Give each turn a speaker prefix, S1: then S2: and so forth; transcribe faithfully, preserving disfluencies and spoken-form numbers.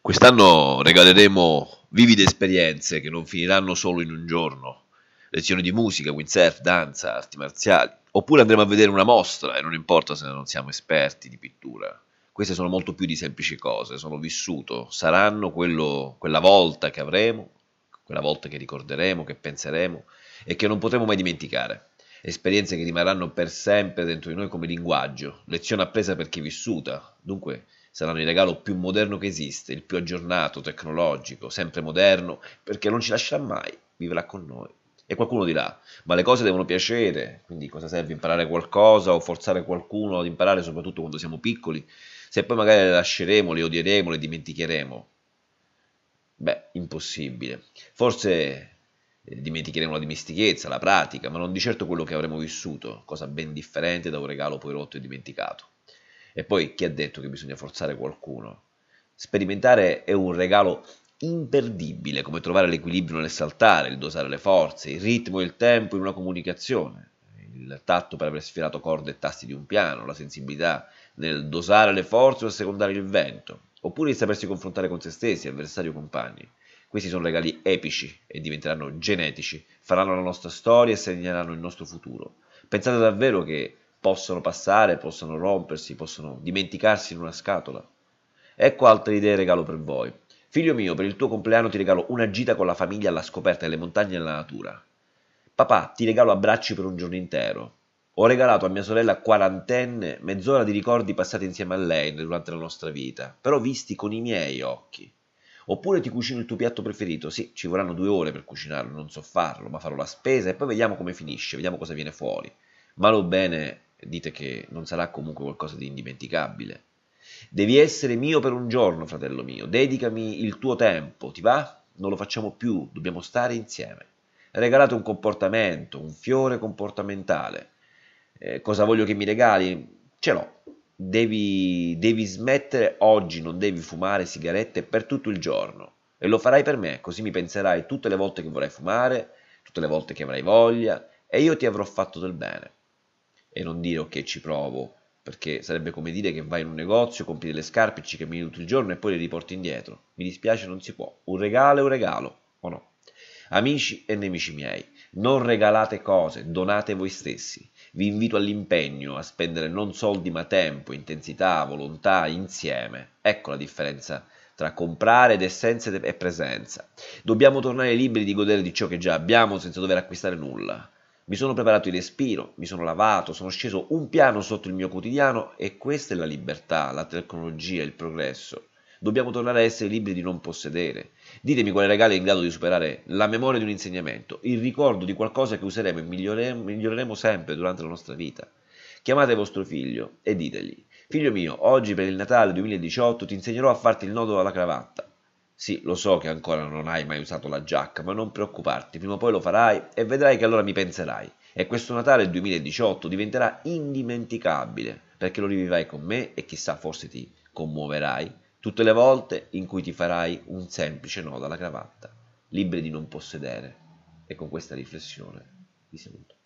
S1: Quest'anno regaleremo vivide esperienze che non finiranno solo in un giorno. Lezioni di musica, windsurf, danza, arti marziali. Oppure andremo a vedere una mostra e non importa se non siamo esperti di pittura. Queste sono molto più di semplici cose, sono vissuto, saranno quello, quella volta che avremo, quella volta che ricorderemo, che penseremo e che non potremo mai dimenticare. Esperienze che rimarranno per sempre dentro di noi come linguaggio, lezione appresa per chi è vissuta. Dunque saranno il regalo più moderno che esiste, il più aggiornato, tecnologico, sempre moderno, perché non ci lascerà mai, vivrà con noi. E qualcuno dirà, ma le cose devono piacere, quindi cosa serve imparare qualcosa o forzare qualcuno ad imparare, soprattutto quando siamo piccoli, se poi magari le lasceremo, le odieremo, le dimenticheremo? Beh, impossibile. Forse eh, dimenticheremo la dimestichezza, la pratica, ma non di certo quello che avremo vissuto, cosa ben differente da un regalo poi rotto e dimenticato. E poi chi ha detto che bisogna forzare qualcuno? Sperimentare è un regalo imperdibile, come trovare l'equilibrio nel saltare, il dosare le forze, il ritmo e il tempo in una comunicazione, il tatto per aver sfiorato corde e tasti di un piano, la sensibilità nel dosare le forze o assecondare il vento, oppure il sapersi confrontare con se stessi, avversari o compagni. Questi sono regali epici e diventeranno genetici, faranno la nostra storia e segneranno il nostro futuro. Pensate davvero che possono passare, possono rompersi, possono dimenticarsi in una scatola? Ecco altre idee regalo per voi. Figlio mio, per il tuo compleanno ti regalo una gita con la famiglia alla scoperta delle montagne e della natura. Papà, ti regalo abbracci per un giorno intero. Ho regalato a mia sorella quarantenne mezz'ora di ricordi passati insieme a lei durante la nostra vita, però visti con i miei occhi. Oppure ti cucino il tuo piatto preferito. Sì, ci vorranno due ore per cucinarlo, non so farlo, ma farò la spesa e poi vediamo come finisce, vediamo cosa viene fuori. Male o bene, dite che non sarà comunque qualcosa di indimenticabile. Devi essere mio per un giorno, fratello mio, dedicami il tuo tempo, ti va? Non lo facciamo più, dobbiamo stare insieme. Regalate un comportamento, un fiore comportamentale. Eh, cosa voglio che mi regali? Ce l'ho. Devi, devi smettere oggi, non devi fumare sigarette per tutto il giorno. E lo farai per me, così mi penserai tutte le volte che vorrai fumare, tutte le volte che avrai voglia, e io ti avrò fatto del bene. E non dire ok, ci provo, perché sarebbe come dire che vai in un negozio, compri delle scarpe, ci cammini tutto il giorno e poi le riporti indietro. Mi dispiace, non si può. Un regalo è un regalo, o no? Amici e nemici miei, non regalate cose, donate voi stessi. Vi invito all'impegno, a spendere non soldi ma tempo, intensità, volontà, insieme. Ecco la differenza tra comprare ed essenza e presenza. Dobbiamo tornare liberi di godere di ciò che già abbiamo senza dover acquistare nulla. Mi sono preparato il respiro, mi sono lavato, sono sceso un piano sotto il mio quotidiano e questa è la libertà, la tecnologia, il progresso. Dobbiamo tornare a essere liberi di non possedere. Ditemi quale regalo è in grado di superare la memoria di un insegnamento, il ricordo di qualcosa che useremo e miglioreremo, miglioreremo sempre durante la nostra vita. Chiamate vostro figlio e ditegli: figlio mio, oggi per il Natale duemiladiciotto ti insegnerò a farti il nodo alla cravatta. Sì, lo so che ancora non hai mai usato la giacca, ma non preoccuparti, prima o poi lo farai e vedrai che allora mi penserai. E questo Natale duemiladiciotto diventerà indimenticabile, perché lo rivivrai con me e chissà, forse ti commuoverai tutte le volte in cui ti farai un semplice nodo alla cravatta, liberi di non possedere. E con questa riflessione vi saluto.